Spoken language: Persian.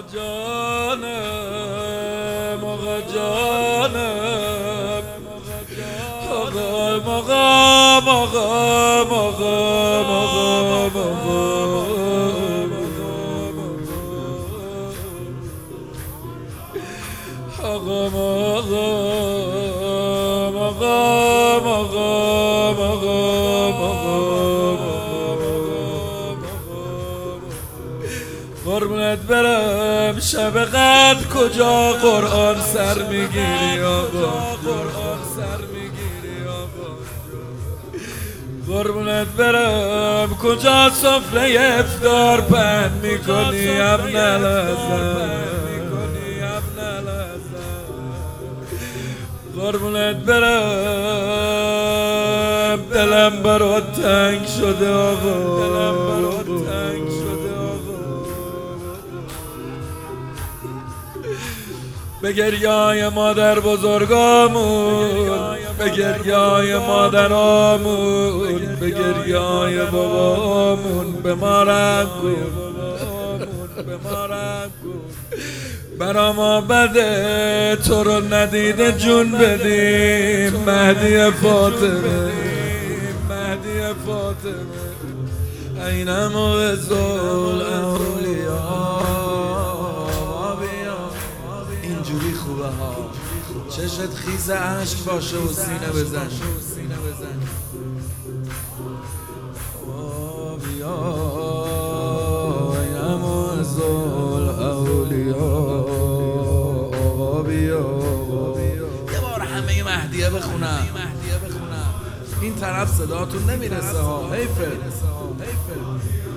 جانم آقا جانم آقا قربونت برم شب قدر کجا قرآن سر میگیری آقا قربونت برم کجا سفره افطار پهن میکنی ابن الحسن قربونت برم دلم برات تنگ شده آقا به گریای مادر بزرگامون به گریای مادرامون به گریای بابامون به ما رحم کن برا ما بده تو رو ندیده جون بدیم مهدی فاطمه این موعظل اولیا اینجوری خوبه ها چشت خیز عشق باشه و سینه بزن این موعظل اولیا یه بار همه مهدیه بخونم این طرف صداتون نمیرسه ها حیفه